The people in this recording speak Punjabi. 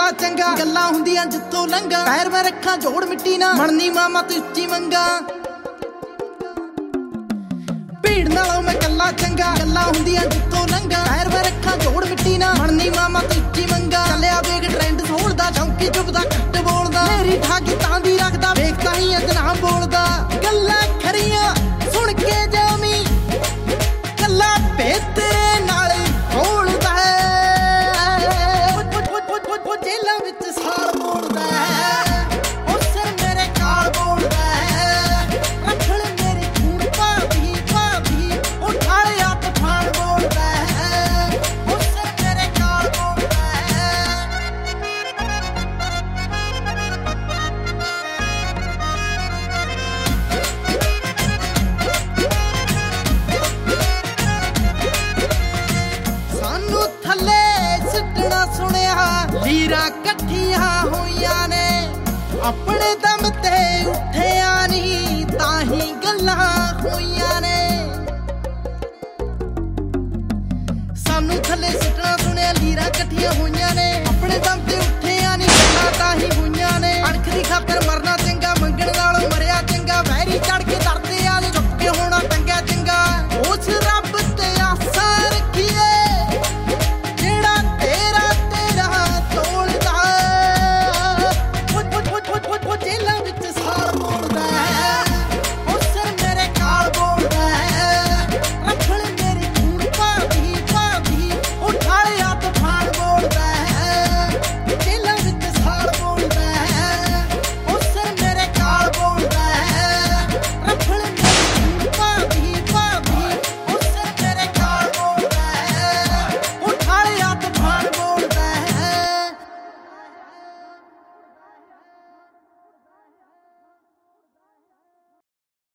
ਕੱਲਾ ਚੰਗਾ ਗੱਲਾਂ ਹੁੰਦੀਆਂ ਜਿੱਥੋਂ ਲੰਘਾ ਪੈਰ ਮੈਂ ਰੱਖਾਂ ਜੋੜ ਮਿੱਟੀ ਨਾ ਮਣਨੀ ਮਾਮਾ ਤੇ ਉੱਚੀ ਮੰਗਾ ਭੀੜ ਨਾਲੋਂ ਮੈਂ ਕੱਲਾ ਚੰਗਾ ਗੱਲਾਂ ਹੁੰਦੀਆਂ ਜਿੱਥੋਂ ਲੰਘਾ ਪੈਰ ਮੈਂ ਰੱਖਾਂ ਜੋੜ ਮਿੱਟੀ ਨਾ ਮਣਨੀ ਮਾਮਾ ਤੇ ਉੱਚੀ ਮੰਗਾ ਚੱਲਿਆ ਵੇਖ ਟ੍ਰੈਂਡ ਸੋਲਦਾ ਚੌਂਕੀ ਚੁੱਪਦਾ ਘੱਟ ਬੋਲਦਾ ਮੇਰੀ ਠਾਗੀ ਤਾਂ ਦੀ ਰੱਖਦਾ ਵੇਖ ਤਾਂ ਹੀ ਅੱਜ ਨਾ ਬੋਲਦਾ ਗੱਲਾਂ ਖਰੀਆਂ ਸੁਣ ਕੇ ਜਾਵੀਂ ਕੱਲਾ ਭੇਤ ਨਾਲ ਖੋਲਦਾ ਉਹ ਜੇਲਾਂ ਵਿੱਚ ਸਾਲ ਮੋੜਦਾ ਉਹ ਸਿਰ ਮੇਰੇ ਕਾਲ ਬੋਲਦਾ ਰੱਖ ਲੈ ਮੇਰੇ ਖੂਨ ਭਾਬੀ ਉਹ ਠਾਲਿਆ ਤੂਫਾਨ ਬੋਲਦਾ ਉਹ ਸਿਰ ਮੇਰੇ ਕਾਲ ਬੋਲਦਾ ਸਾਨੂੰ ਥੱਲੇ ਸਿੱਟਣਾ ਸੁਣਿਆ ਲੀਰਾਂ ਇਕੱਠੀਆਂ ਹੋਈਆਂ ਨੇ ਆਪਣੇ ਦਮ ਤੇ ਉੱਠਿਆ ਨਹੀਂ ਤਾਂ ਹੀ ਗੱਲਾਂ ਹੋਈਆਂ ਨੇ ਸਾਨੂੰ ਥੱਲੇ ਸਿੱਟਣਾ ਸੁਣਿਆ ਲੀਰਾਂ ਇਕੱਠੀਆਂ ਹੋਈਆਂ ਨੇ ਆਪਣੇ ਦਮ ਤੇ ਉੱਠਿਆ ਨਹੀਂ ਗੱਲਾਂ ਤਾਂ ਹੀ ਹੋਈਆਂ ਨੇ ਅਣਖ ਦੀ ਖਾਤਰ ਮਰਨਾ